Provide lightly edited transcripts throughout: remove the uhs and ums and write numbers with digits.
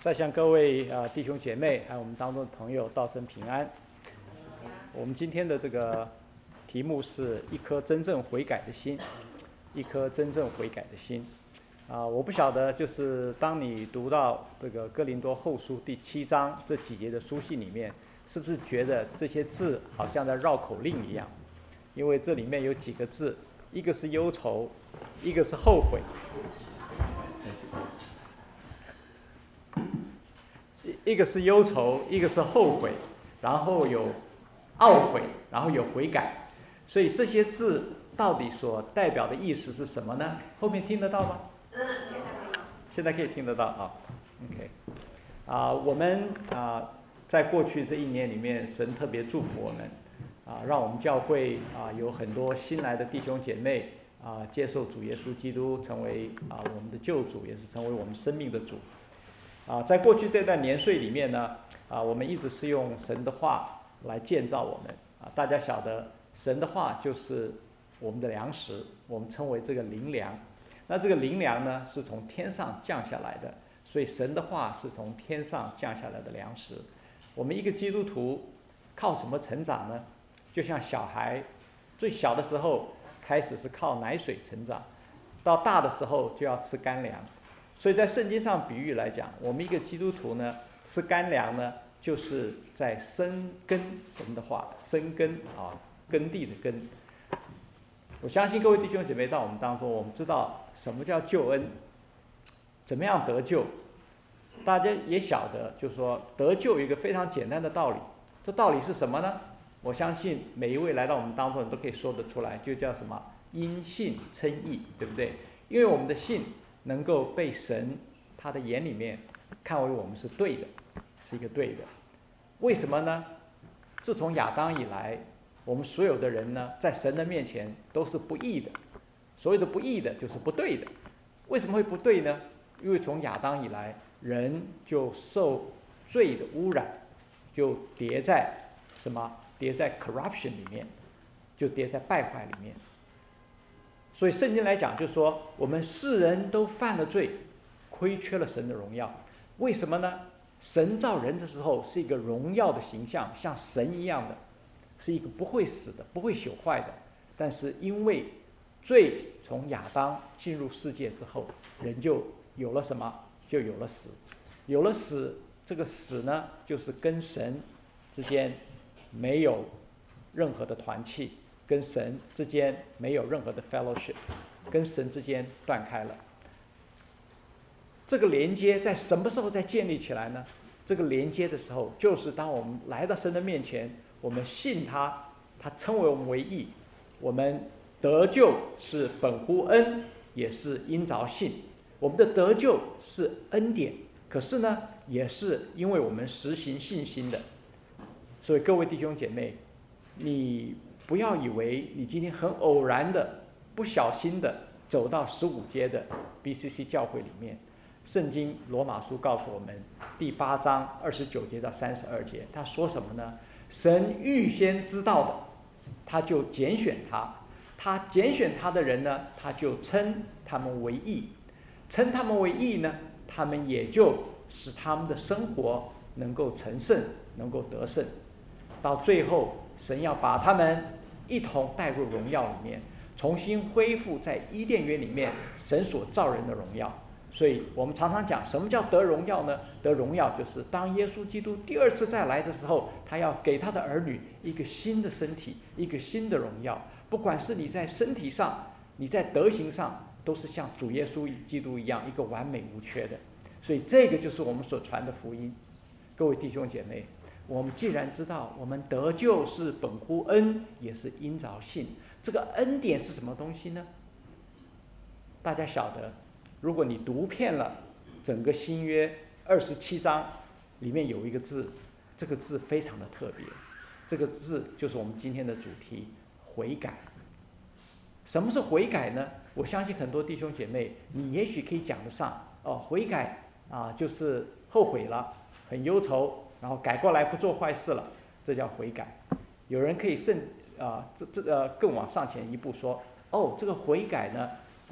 再向各位弟兄姐妹还有我们当中的朋友道声平安。我们今天的这个题目是一颗真正悔改的心，一颗真正悔改的心。我不晓得，就是当你读到这个哥林多后书第7章这几节的书信里面，是不是觉得这些字好像在绕口令一样？因为这里面有几个字，一个是忧愁，一个是后悔。一个是忧愁，一个是后悔，然后有懊悔，然后有悔改。所以这些字到底所代表的意思是什么呢？后面听得到吗？现在可以听得到啊。OK， 我们在过去这一年里面，神特别祝福我们让我们教会有很多新来的弟兄姐妹接受主耶稣基督，成为我们的救主，也是成为我们生命的主。在过去这段年岁里面呢，我们一直是用神的话来建造我们。大家晓得，神的话就是我们的粮食，我们称为这个灵粮。那这个灵粮呢，是从天上降下来的，所以神的话是从天上降下来的粮食。我们一个基督徒靠什么成长呢？就像小孩最小的时候开始是靠奶水成长，到大的时候就要吃干粮。所以在圣经上比喻来讲，我们一个基督徒呢，吃干粮呢，就是在生根神的话，生根耕地的根。我相信各位弟兄姐妹到我们当中，我们知道什么叫救恩，怎么样得救。大家也晓得，就是说得救有一个非常简单的道理，这道理是什么呢？我相信每一位来到我们当中人都可以说得出来，就叫什么？因信称义，对不对？因为我们的信能够被神他的眼里面看为我们是对的，是一个对的。为什么呢？自从亚当以来，我们所有的人呢，在神的面前都是不义的。所谓的不义的，就是不对的。为什么会不对呢？因为从亚当以来，人就受罪的污染，就跌在什么？跌在 corruption 里面，就跌在败坏里面。所以圣经来讲，就是说我们世人都犯了罪，亏缺了神的荣耀。为什么呢？神造人的时候是一个荣耀的形象，像神一样的，是一个不会死的，不会朽坏的。但是因为罪从亚当进入世界之后，人就有了什么？就有了死。有了死，这个死呢，就是跟神之间没有任何的团契，跟神之间没有任何的 fellowship， 跟神之间断开了。这个连接在什么时候再建立起来呢？这个连接的时候，就是当我们来到神的面前，我们信他，他称为我们为义。我们得救是本乎恩，也是因着信。我们的得救是恩典，可是呢，也是因为我们实行信心的。所以各位弟兄姐妹，你不要以为你今天很偶然的、不小心的走到15阶的 BCC 教会里面。圣经罗马书告诉我们第8章29节到32节，他说什么呢？神预先知道的，他就拣选他，他拣选他的人呢，他就称他们为义，称他们为义呢，他们也就使他们的生活能够成圣，能够得胜。到最后，神要把他们一同带入荣耀里面，重新恢复在伊甸园里面神所造人的荣耀。所以我们常常讲，什么叫得荣耀呢？得荣耀就是当耶稣基督第2次再来的时候，他要给他的儿女一个新的身体，一个新的荣耀。不管是你在身体上，你在德行上，都是像主耶稣基督一样，一个完美无缺的。所以这个就是我们所传的福音。各位弟兄姐妹，我们既然知道我们得救是本乎恩，也是因着信，这个恩典是什么东西呢？大家晓得，如果你读遍了整个新约27章，里面有一个字，这个字非常的特别，这个字就是我们今天的主题，悔改。什么是悔改呢？我相信很多弟兄姐妹，你也许可以讲得上悔改就是后悔了，很忧愁，然后改过来不做坏事了，这叫悔改。有人可以更往上前一步说，这个悔改呢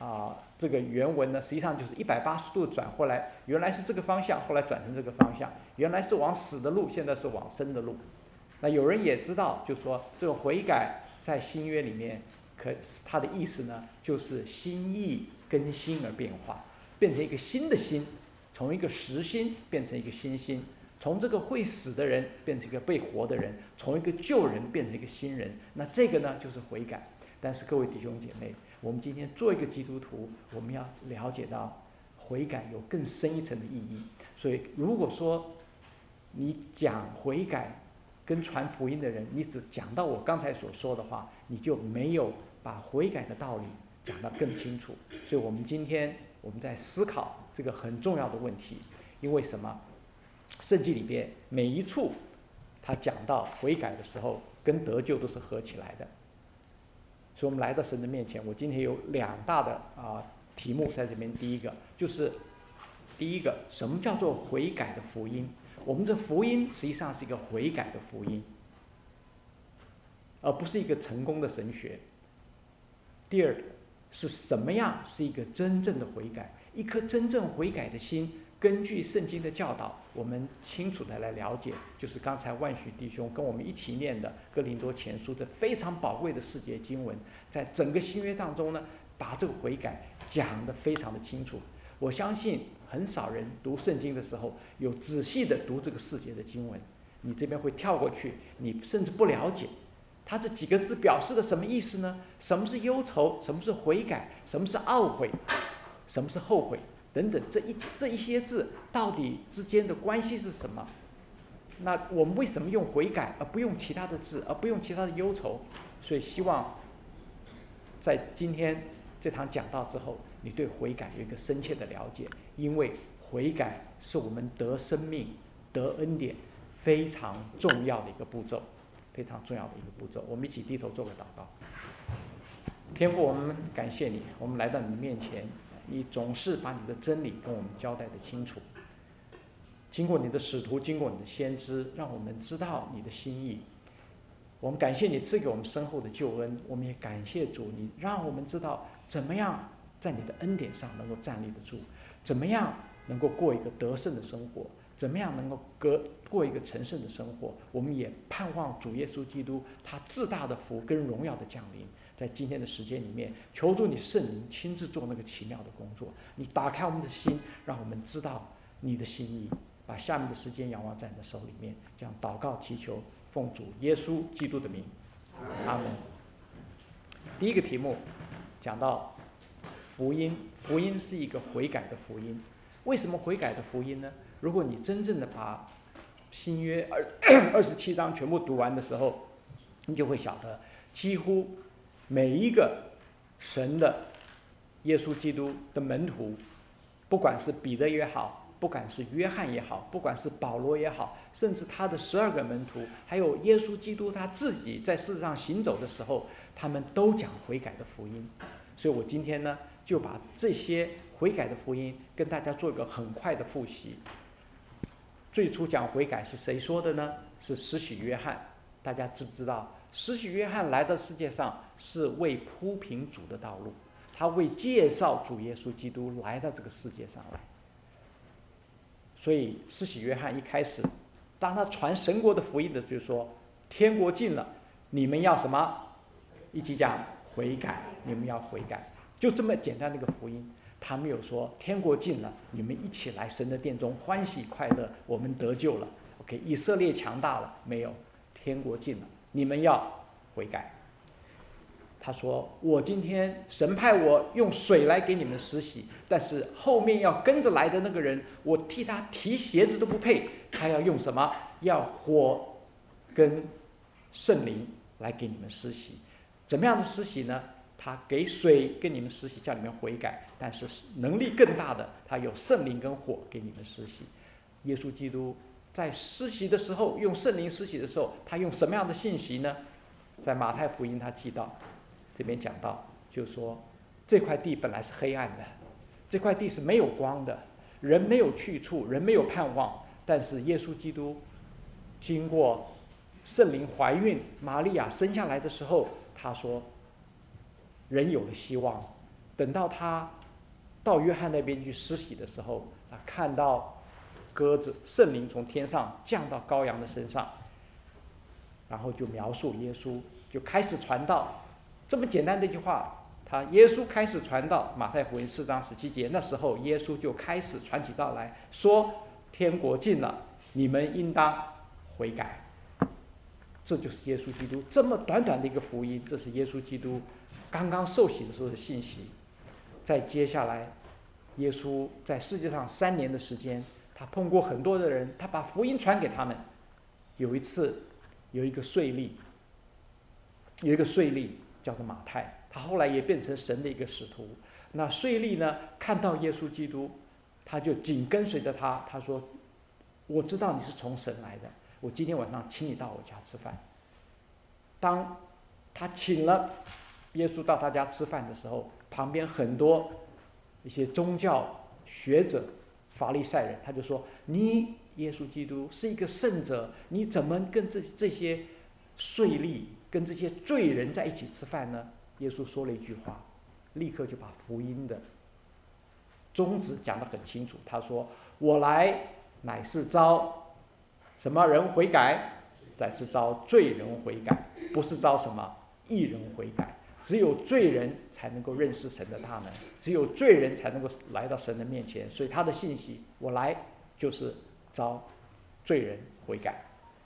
这个原文呢，实际上就是180度转过来，原来是这个方向，后来转成这个方向，原来是往死的路，现在是往生的路。那有人也知道，就是说这个悔改在新约里面，它的意思呢，就是心意更新而变化，变成一个新的心，从一个实心变成一个新心，从这个会死的人变成一个被活的人，从一个旧人变成一个新人。那这个呢，就是悔改。但是各位弟兄姐妹，我们今天做一个基督徒，我们要了解到悔改有更深一层的意义。所以如果说你讲悔改跟传福音的人，你只讲到我刚才所说的话，你就没有把悔改的道理讲得更清楚。所以我们今天我们在思考这个很重要的问题。因为什么？圣经里边每一处他讲到悔改的时候，跟得救都是合起来的。所以我们来到神的面前，我今天有2大的题目在这边。第一个，什么叫做悔改的福音？我们这福音实际上是一个悔改的福音，而不是一个成功的神学。第二个是什么样是一个真正的悔改？一颗真正悔改的心，根据圣经的教导，我们清楚的来了解，就是刚才万许弟兄跟我们一起念的哥林多前书，这非常宝贵的4节经文，在整个新约当中呢，把这个悔改讲得非常的清楚。我相信很少人读圣经的时候有仔细的读这个4节的经文，你这边会跳过去，你甚至不了解它这几个字表示的什么意思呢？什么是忧愁？什么是悔改？什么是懊悔？什么是后悔？等等，这一些字到底之间的关系是什么？那我们为什么用悔改而不用其他的字，而不用其他的忧愁？所以希望在今天这堂讲道之后，你对悔改有一个深切的了解，因为悔改是我们得生命、得恩典非常重要的一个步骤，非常重要的一个步骤。我们一起低头做个祷告。天父，我们感谢你，我们来到你面前，你总是把你的真理跟我们交代得清楚，经过你的使徒，经过你的先知，让我们知道你的心意。我们感谢你赐给我们深厚的救恩，我们也感谢主，你让我们知道怎么样在你的恩典上能够站立得住，怎么样能够过一个得胜的生活，怎么样能够过一个成圣的生活。我们也盼望主耶稣基督他至大的福跟荣耀的降临，在今天的时间里面，求助你圣灵亲自做那个奇妙的工作，你打开我们的心，让我们知道你的心意。把下面的时间仰望在你的手里面，这样祷告祈求，奉主耶稣基督的名，阿门。第一个题目讲到福音，福音是一个悔改的福音。为什么悔改的福音呢？如果你真正的把新约27章全部读完的时候，你就会晓得，几乎每一个神的耶稣基督的门徒，不管是彼得也好，不管是约翰也好，不管是保罗也好，甚至他的12个门徒，还有耶稣基督他自己在世上行走的时候，他们都讲悔改的福音。所以我今天呢，就把这些悔改的福音跟大家做一个很快的复习。最初讲悔改是谁说的呢？是施洗约翰。大家知不知道，施洗约翰来到世界上是为铺平主的道路，他为介绍主耶稣基督来到这个世界上来。所以施洗约翰一开始，当他传神国的福音的，就是说天国近了，你们要什么？一起讲悔改，你们要悔改，就这么简单的一个福音。他没有说天国近了，你们一起来神的殿中欢喜快乐，我们得救了。OK， 以色列强大了，没有，天国近了，你们要悔改。他说，我今天神派我用水来给你们施洗，但是后面要跟着来的那个人，我替他提鞋子都不配，他要用什么？要火跟圣灵来给你们施洗。怎么样的施洗呢？他给水跟你们施洗，叫你们悔改，但是能力更大的，他有圣灵跟火给你们施洗。耶稣基督在施洗的时候，用圣灵施洗的时候，他用什么样的信息呢？在马太福音他记到，这边讲到，就是说这块地本来是黑暗的，这块地是没有光的，人没有去处，人没有盼望。但是耶稣基督经过圣灵怀孕，玛利亚生下来的时候，他说人有了希望， 等到他到约翰那边去施洗的时候，看到鸽子圣灵从天上降到羔羊的身上，然后就描述耶稣，就开始传道。这么简单的一句话，耶稣开始传道，马太福音4章17节，那时候耶稣就开始传起道来，说天国近了，你们应当悔改。这就是耶稣基督这么短短的一个福音，这是耶稣基督刚刚受洗的时候的信息。再接下来，耶稣在世界上3年的时间，他碰过很多的人，他把福音传给他们。有一次，有一个税吏叫做马太，他后来也变成神的一个使徒。那税吏呢，看到耶稣基督，他就紧跟随着他。他说：“我知道你是从神来的，我今天晚上请你到我家吃饭。”当他请了耶稣到他家吃饭的时候，旁边很多一些宗教学者、法利赛人，他就说：“你耶稣基督是一个圣者，你怎么跟这些税吏、跟这些罪人在一起吃饭呢？”耶稣说了一句话，立刻就把福音的宗旨讲得很清楚。他说：“我来乃是招什么人悔改？乃是招罪人悔改，不是招什么义人悔改。只有罪人才能够认识神的大能，只有罪人才能够来到神的面前。所以他的信息，我来就是招罪人悔改。”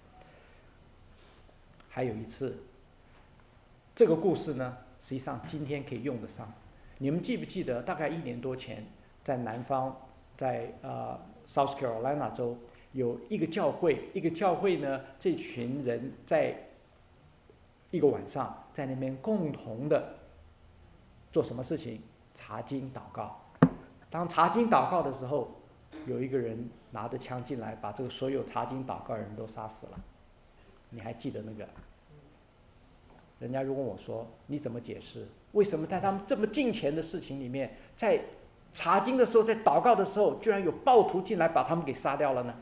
还有一次，这个故事呢，实际上今天可以用得上。你们记不记得，大概1年多前，在南方，在South Carolina 州有一个教会呢，这群人在一个晚上在那边共同的做什么事情？查经祷告。当查经祷告的时候，有一个人拿着枪进来，把这个所有查经祷告的人都杀死了。你还记得那个？人家就问我说：“你怎么解释？为什么在他们这么敬虔的事情里面，在查经的时候，在祷告的时候，居然有暴徒进来把他们给杀掉了呢？”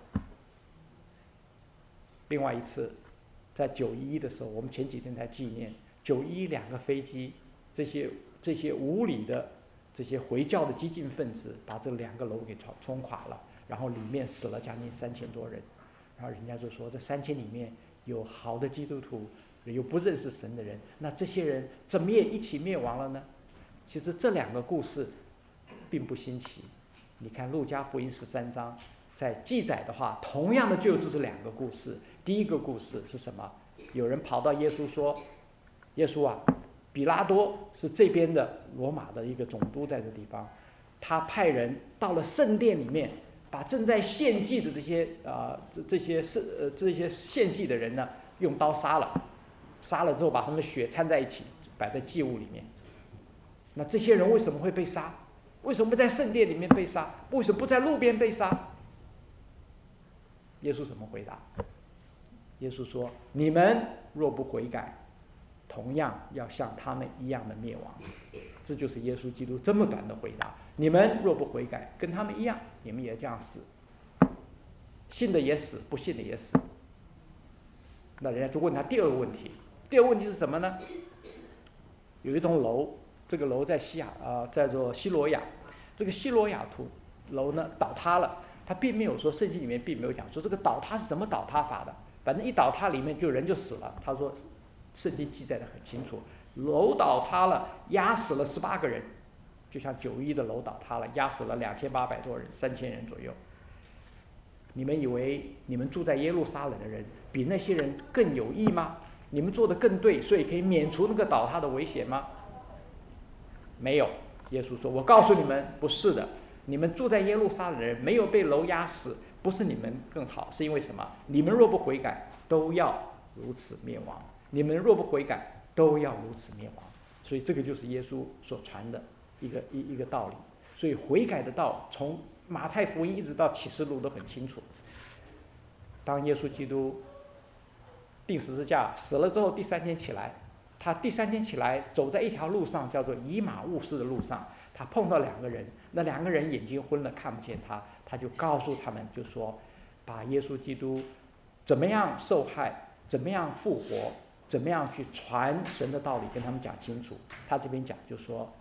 另外一次，在911的时候，我们前几天才纪念911，2个飞机，这些无理的这些回教的激进分子把这2个楼给冲垮了，然后里面死了将近3000多人。然后人家就说，这3000里面有好的基督徒，有不认识神的人，那这些人怎么也一起灭亡了呢？其实这2个故事并不新奇。你看路加福音13章在记载的话，同样的就这是2个故事。第一个故事是什么？有人跑到耶稣说：“耶稣啊，比拉多是这边的罗马的一个总督，在这地方，他派人到了圣殿里面，把正在献祭的这些献祭的人呢，用刀杀了，杀了之后把他们的血掺在一起，摆在祭物里面。那这些人为什么会被杀？为什么不在圣殿里面被杀？为什么不在路边被杀？”耶稣怎么回答？耶稣说：“你们若不悔改，同样要像他们一样的灭亡。”这就是耶稣基督这么短的回答。你们若不悔改，跟他们一样，你们也这样死。信的也死，不信的也死。那人家就问他第二个问题。第二个问题是什么呢？有一栋楼，这个楼在叫做西罗亚。这个西罗亚楼呢倒塌了。他并没有说，圣经里面并没有讲说这个倒塌是怎么倒塌法的。反正一倒塌里面就人就死了。他说，圣经记载的很清楚，楼倒塌了，压死了18个人，就像911的楼倒塌了，压死了2800多人，3000人左右。你们以为你们住在耶路撒冷的人比那些人更有益吗？你们做得更对，所以可以免除那个倒塌的危险吗？没有。耶稣说：“我告诉你们，不是的。你们住在耶路撒冷的人没有被楼压死，不是你们更好，是因为什么？你们若不悔改，都要如此灭亡。你们若不悔改，都要如此灭亡。”所以这个就是耶稣所传的一个道理。所以悔改的道，从马太福音一直到启示录都很清楚。当耶稣基督钉十字架死了之后，第3天起来，他第3天起来走在一条路上，叫做以马忤斯的路上，他碰到2个人，那2个人眼睛昏了，看不见他，他就告诉他们，就说把耶稣基督怎么样受害，怎么样复活，怎么样去传神的道理跟他们讲清楚。他这边讲就说，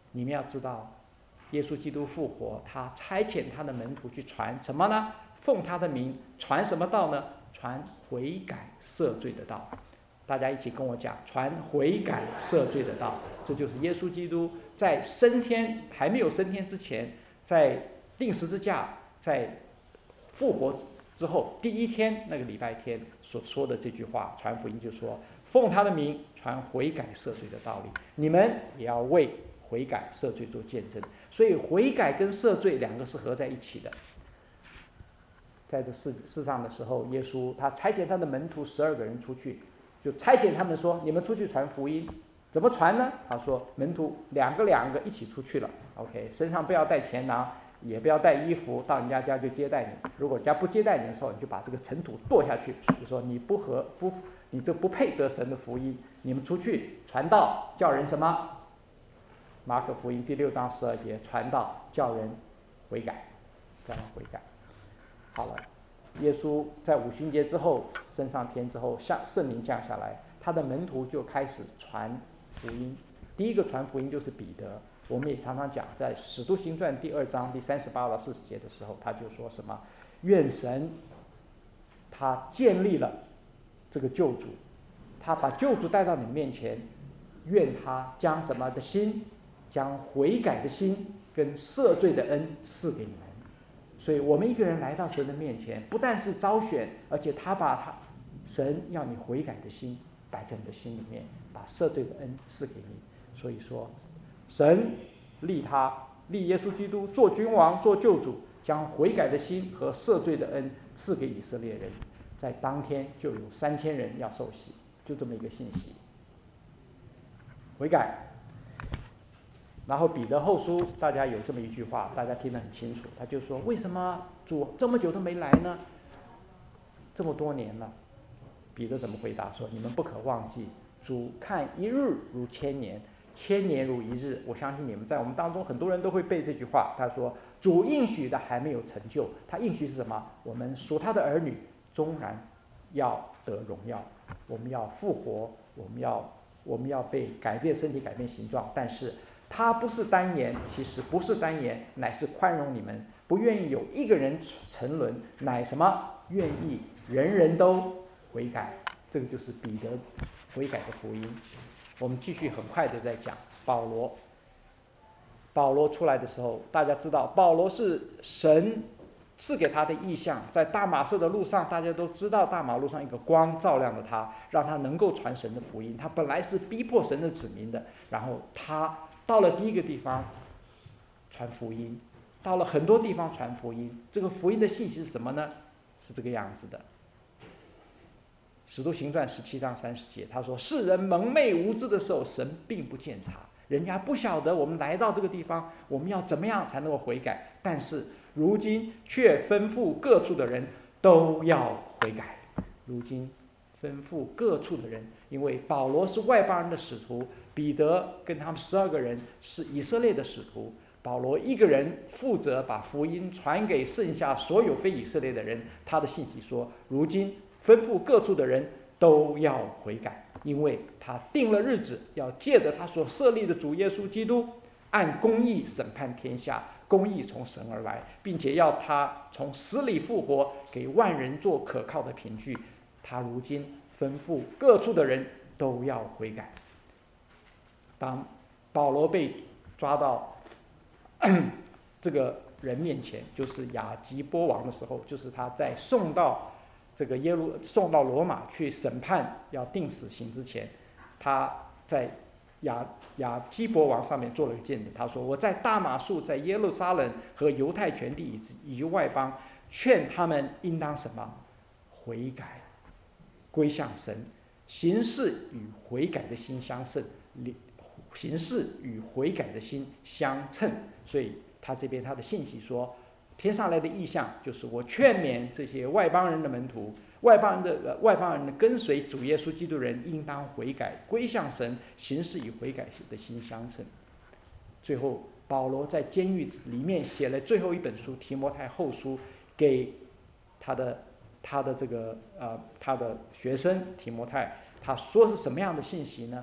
你们要知道，耶稣基督复活，他差遣他的门徒去传什么呢？奉他的名传什么道呢？传悔改赦罪的道。大家一起跟我讲，传悔改赦罪的道。这就是耶稣基督在升天还没有升天之前，在钉十字架，在复活之后第一天那个礼拜天所说的这句话，传福音就说，奉他的名传悔改赦罪的道理，你们也要为悔改赦罪做见证。所以悔改跟赦罪两个是合在一起的。在这世上的时候，耶稣他差遣他的门徒12个人出去，就差遣他们说，你们出去传福音。怎么传呢？他说门徒两个一起出去了。 OK， 身上不要带钱囊，也不要带衣服，到人家家就接待你。如果人家不接待你的时候，你就把这个尘土跺下去，就说你你这不配得神的福音。你们出去传道，叫人什么？马可福音第6章12节，传道叫人悔改，叫人悔改。好了，耶稣在五旬节之后升上天之后，圣灵降下来，他的门徒就开始传福音。第一个传福音就是彼得。我们也常常讲，在使徒行传第2章第38到40节的时候，他就说什么？愿神他建立了这个救主，他把救主带到你面前，愿他将什么的心，将悔改的心跟赦罪的恩赐给你们。所以我们一个人来到神的面前，不但是招选，而且神要你悔改的心摆在你的心里面，把赦罪的恩赐给你。所以说神立耶稣基督做君王做救主，将悔改的心和赦罪的恩赐给以色列人。在当天就有3000人要受洗，就这么一个信息，悔改。然后彼得后书大家有这么一句话，大家听得很清楚，他就说，为什么主这么久都没来呢？这么多年了。彼得怎么回答说，你们不可忘记，主看一日如1000年，1000年如一日。我相信你们在我们当中很多人都会背这句话。他说主应许的还没有成就，他应许是什么？我们属他的儿女终然要得荣耀，我们要复活，我们要被改变身体，改变形状。但是他不是单言，其实不是单言，乃是宽容你们，不愿意有一个人沉沦，乃什么？愿意人人都悔改。这个就是彼得悔改的福音。我们继续很快的在讲保罗出来的时候，大家知道保罗是神赐给他的意象，在大马色的路上，大家都知道大马路上一个光照亮了他，让他能够传神的福音。他本来是逼迫神的子民的，然后他到了第一个地方传福音，到了很多地方传福音。这个福音的信息是什么呢？是这个样子的。使徒行传17章30节，他说世人蒙昧无知的时候，神并不鉴察，人家不晓得我们来到这个地方，我们要怎么样才能够悔改。但是如今却吩咐各处的人都要悔改。如今吩咐各处的人，因为保罗是外邦人的使徒，彼得跟他们12个人是以色列的使徒，保罗一个人负责把福音传给剩下所有非以色列的人。他的信息说，如今吩咐各处的人都要悔改，因为他定了日子，要借着他所设立的主耶稣基督，按公义审判天下。公义从神而来，并且要他从死里复活，给万人做可靠的凭据。他如今吩咐各处的人都要悔改。当保罗被抓到这个人面前，就是亚基波王的时候，就是他在送到罗马去审判要定死刑之前，他在亚基伯王上面做了个见证。他说，我在大马数，在耶路撒冷和犹太全地以及外邦，劝他们应当什么？悔改，归向神，行事与悔改的心相称，行事与悔改的心相称。所以他这边他的信息说，天上来的意象就是我劝勉这些外邦人的门徒，外邦人的跟随主耶稣基督人应当悔改，归向神，行事与悔改的心相称。最后保罗在监狱里面写了最后一本书提摩太后书，给他的学生提摩太。他说是什么样的信息呢？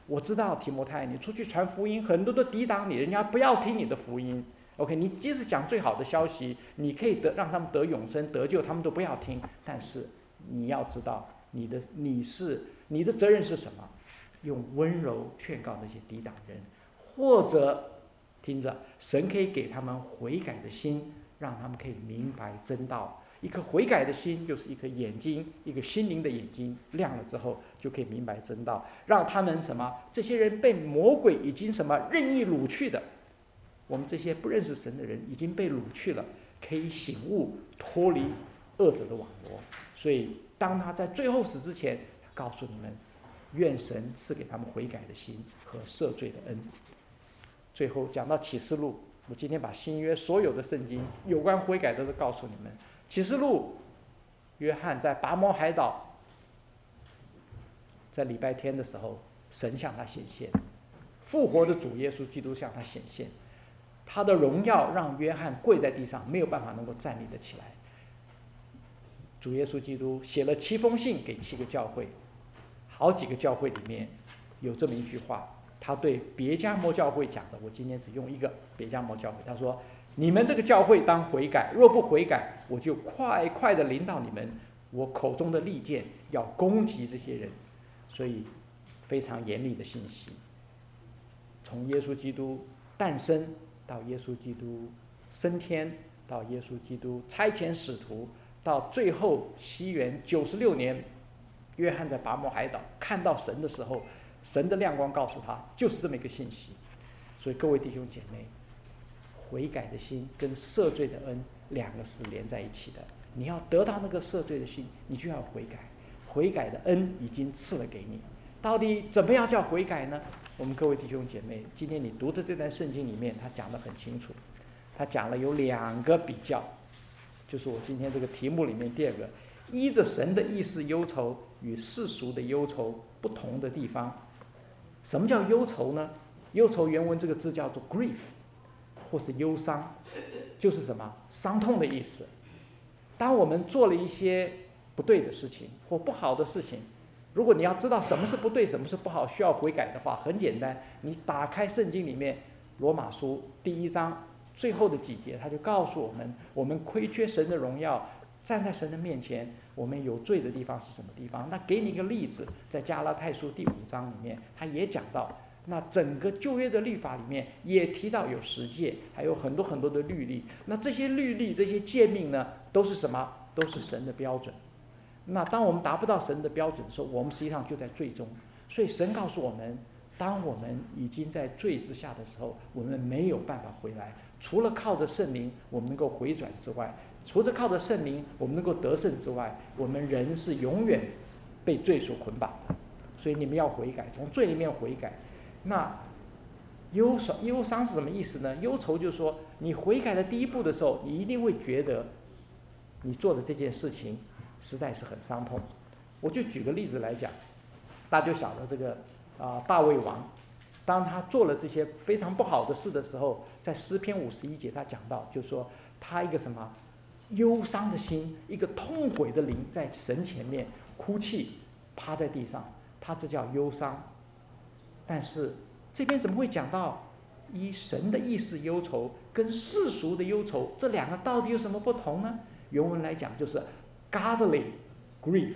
我知道提摩太，你出去传福音，很多都抵挡你，人家不要听你的福音。OK， 你即使讲最好的消息，你可以让他们得永生得救，他们都不要听。但是你要知道，你的责任是什么？用温柔劝告那些抵挡人，或者听着，神可以给他们悔改的心，让他们可以明白真道。一颗悔改的心，就是一颗眼睛，一个心灵的眼睛亮了之后，就可以明白真道，让他们什么？这些人被魔鬼已经什么任意掳去的，我们这些不认识神的人已经被掳去了，可以醒悟，脱离恶者的网罗。所以，当他在最后死之前，他告诉你们，愿神赐给他们悔改的心和赦罪的恩。最后讲到启示录，我今天把新约所有的圣经有关悔改的都告诉你们。启示录，约翰在拔摩海岛，在礼拜天的时候，神向他显现，复活的主耶稣基督向他显现，他的荣耀让约翰跪在地上，没有办法能够站立得起来。主耶稣基督写了7封信给7个教会，好几个教会里面有这么一句话，他对别迦摩教会讲的，我今天只用一个别迦摩教会，他说：你们这个教会当悔改，若不悔改，我就快快的临到你们，我口中的利剑要攻击这些人。所以非常严厉的信息，从耶稣基督诞生到耶稣基督升天，到耶稣基督差遣使徒，到最后西元96年，约翰在拔摩海岛看到神的时候，神的亮光告诉他，就是这么一个信息。所以各位弟兄姐妹，悔改的心跟赦罪的恩两个是连在一起的。你要得到那个赦罪的心，你就要悔改，悔改的恩已经赐了给你。到底怎么样叫悔改呢？我们各位弟兄姐妹，今天你读的这段圣经里面，他讲得很清楚。他讲了有2个比较，就是我今天这个题目里面第2个，依着神的意思忧愁与世俗的忧愁不同的地方。什么叫忧愁呢？忧愁原文这个字叫做 grief， 或是忧伤，就是什么？伤痛的意思。当我们做了一些不对的事情或不好的事情，如果你要知道什么是不对，什么是不好，需要悔改的话，很简单，你打开圣经里面罗马书第1章最后的几节，他就告诉我们，我们亏缺神的荣耀，站在神的面前，我们有罪的地方是什么地方？那给你一个例子，在加拉太书第5章里面，他也讲到，那整个旧约的律法里面也提到有10诫，还有很多很多的律例。那这些律例、这些诫命呢，都是什么？都是神的标准。那当我们达不到神的标准的时候，我们实际上就在罪中。所以神告诉我们，当我们已经在罪之下的时候，我们没有办法回来。除了靠着圣灵我们能够回转之外，除了靠着圣灵我们能够得胜之外，我们人是永远被罪所捆绑的。所以你们要悔改，从罪里面悔改。那忧伤是什么意思呢？忧愁就是说，你悔改的第一步的时候，你一定会觉得你做的这件事情实在是很伤痛。我就举个例子来讲，大家就晓得这个大卫王，当他做了这些非常不好的事的时候，在诗篇51节他讲到，就是说他一个什么忧伤的心，一个痛悔的灵，在神前面哭泣，趴在地上，他这叫忧伤。但是这边怎么会讲到依神的意思忧愁跟世俗的忧愁，这2个到底有什么不同呢？原文来讲就是 godly grief，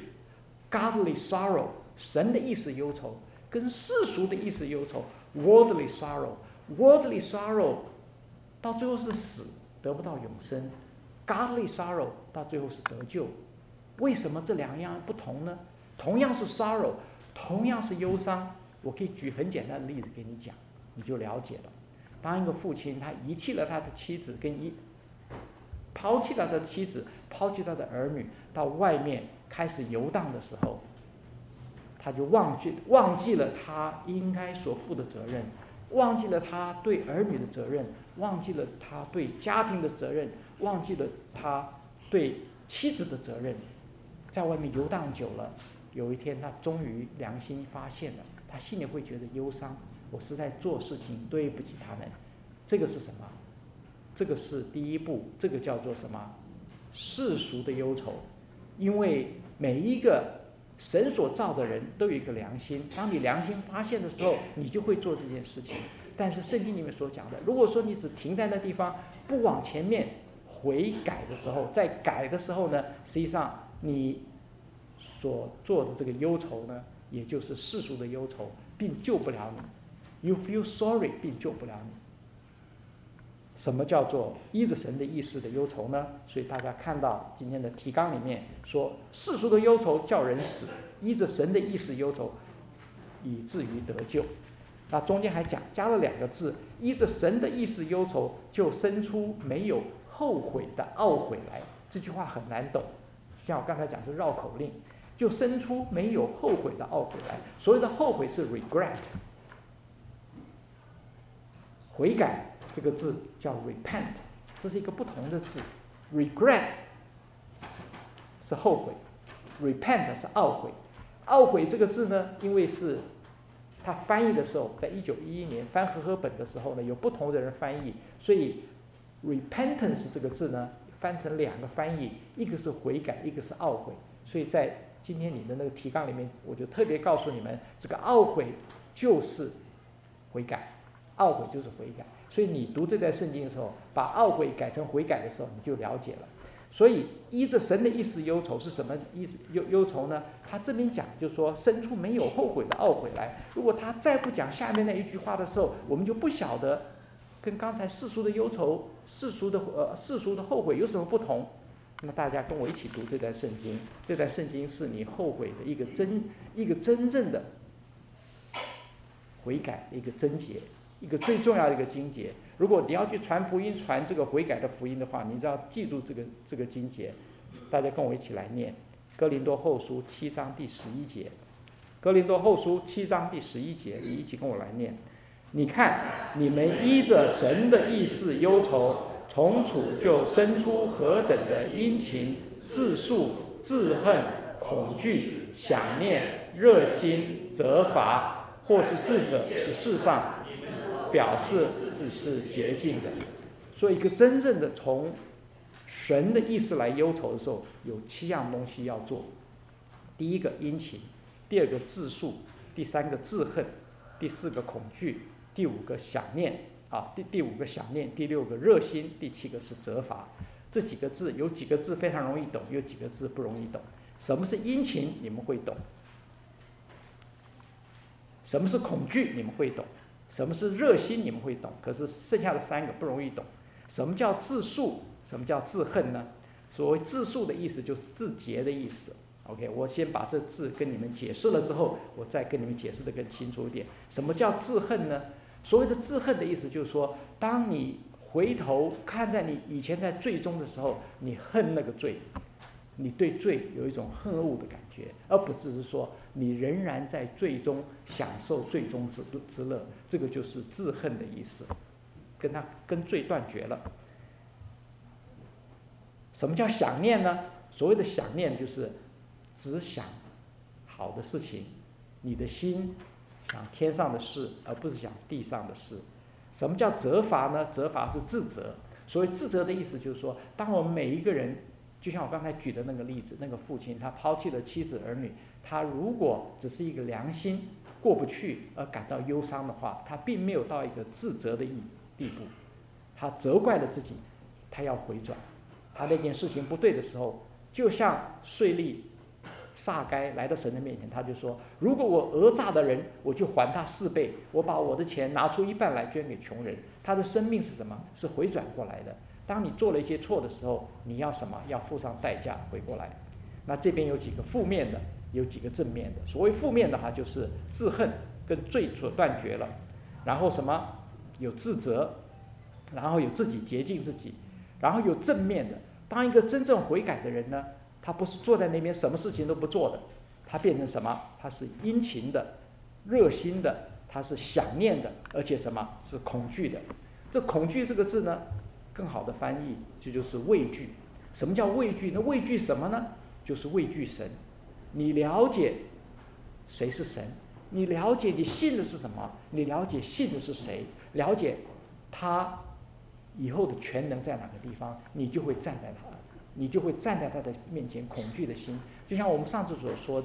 godly sorrow， 神的意思忧愁跟世俗的意思忧愁 worldly sorrow。worldly sorrow 到最后是死，得不到永生， godly sorrow 到最后是得救。为什么这2样不同呢？同样是 sorrow， 同样是忧伤，我可以举很简单的例子给你讲，你就了解了。当一个父亲他遗弃了他的妻子，抛弃了他的妻子，抛弃他的儿女，到外面开始游荡的时候，他就忘记了他应该所负的责任，忘记了他对儿女的责任，忘记了他对家庭的责任，忘记了他对妻子的责任。在外面游荡久了，有一天他终于良心发现了，他心里会觉得忧伤，我是在做事情对不起他们。这个是什么？这个是第一步，这个叫做什么？世俗的忧愁。因为每一个神所造的人都有一个良心，当你良心发现的时候，你就会做这件事情。但是圣经里面所讲的，如果说你只停在那地方，不往前面悔改的时候，在改的时候呢，实际上你所做的这个忧愁呢，也就是世俗的忧愁，并救不了你。You feel sorry， 并救不了你。什么叫做依着神的意思的忧愁呢？所以大家看到今天的提纲里面说，世俗的忧愁叫人死，依着神的意思忧愁，以至于得救。那中间还加了2个字，依着神的意思忧愁，就生出没有后悔的懊悔来。这句话很难懂，像我刚才讲是绕口令，就生出没有后悔的懊悔来。所谓的后悔是 regret， 悔改这个字叫 repent， 这是一个不同的字。 regret 是后悔， repent 是懊悔。懊悔这个字呢，因为是他翻译的时候，在1911年翻和合本的时候呢，有不同的人翻译，所以 repentance 这个字呢，翻成2个翻译，一个是悔改，一个是懊悔。所以在今天你的那个提纲里面，我就特别告诉你们，这个懊悔就是悔改，懊悔就是悔改。所以你读这段圣经的时候，把懊悔改成悔改的时候，你就了解了。所以依着神的意思忧愁是什么意思？忧愁呢？他这边讲就是说，生出没有后悔的懊悔来。如果他再不讲下面那一句话的时候，我们就不晓得跟刚才世俗的忧愁、世俗的后悔有什么不同。那么大家跟我一起读这段圣经，这段圣经是你后悔的一个真正的悔改的一个真节，一个最重要的一个经节。如果你要去传福音，传这个悔改的福音的话，你只要记住这个经节。大家跟我一起来念哥林多后书7章第11节。哥林多后书7章第11节，你一起跟我来念。你看，你们依着神的意思忧愁，从此就生出何等的殷勤、自诉、自恨、恐惧、想念、热心、责罚，或是智者，是世上表示自是洁净的。所以一个真正的从神的意思来忧愁的时候，有7样东西要做。第一个殷勤，第2个自诉，第3个自恨，第4个恐惧，第5个想念第5个想念，第6个热心，第7个是责罚。这几个字有几个字非常容易懂，有几个字不容易懂。什么是殷勤你们会懂，什么是恐惧你们会懂，什么是热心你们会懂，可是剩下的3个不容易懂。什么叫自诉，什么叫自恨呢？所谓自诉的意思就是自洁的意思。OK， 我先把这字跟你们解释了之后，我再跟你们解释的更清楚一点。什么叫自恨呢？所谓的自恨的意思就是说，当你回头看在你以前在罪中的时候，你恨那个罪，你对罪有一种恨恶的感觉，而不只是说你仍然在罪中享受罪中之乐，这个就是自恨的意思，跟罪断绝了。什么叫想念呢？所谓的想念就是只想好的事情，你的心想天上的事，而不是想地上的事。什么叫责罚呢？责罚是自责。所谓自责的意思就是说，当我们每一个人，就像我刚才举的那个例子，那个父亲他抛弃了妻子儿女，他如果只是一个良心过不去而感到忧伤的话，他并没有到一个自责的地步，他责怪了自己，他要回转。他那件事情不对的时候，就像税吏撒该来到神的面前，他就说，如果我讹诈的人，我就还他4倍，我把我的钱拿出1半来捐给穷人。他的生命是什么？是回转过来的。当你做了一些错的时候，你要什么？要付上代价回过来。那这边有几个负面的，有几个正面的。所谓负面的话，就是自恨跟罪所断绝了，然后什么？有自责，然后有自己洁净自己，然后有正面的。当一个真正悔改的人呢，他不是坐在那边什么事情都不做的，他变成什么？他是殷勤的、热心的，他是想念的，而且什么？是恐惧的。这恐惧这个字呢，更好的翻译这就是畏惧。什么叫畏惧？那畏惧什么呢？就是畏惧神。你了解谁是神，你了解你信的是什么，你了解信的是谁，了解他以后的全能在哪个地方，你就会站在他的面前，恐惧的心。就像我们上次所说的，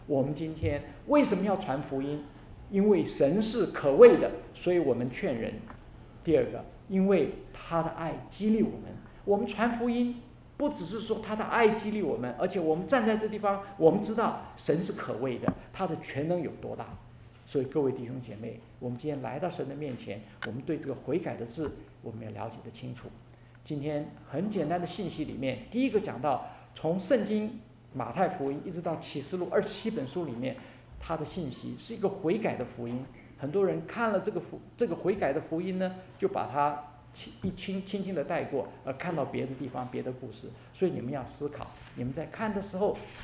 我们今天为什么要传福音？因为神是可畏的，所以我们劝人。第二个，因为他的爱激励我们。我们传福音不只是说他的爱激励我们，而且我们站在这地方，我们知道神是可畏的，他的全能有多大。所以各位弟兄姐妹，我们今天来到神的面前，我们对这个悔改的字我们要了解得清楚。今天很简单的信息里面，第一个讲到从圣经马太福音一直到启示录27本书里面，它的信息是一个悔改的福音。很多人看了这个悔改的福音呢，就把它轻轻的带过，而看到别的地方别的故事。所以你们要思考，你们在看的时候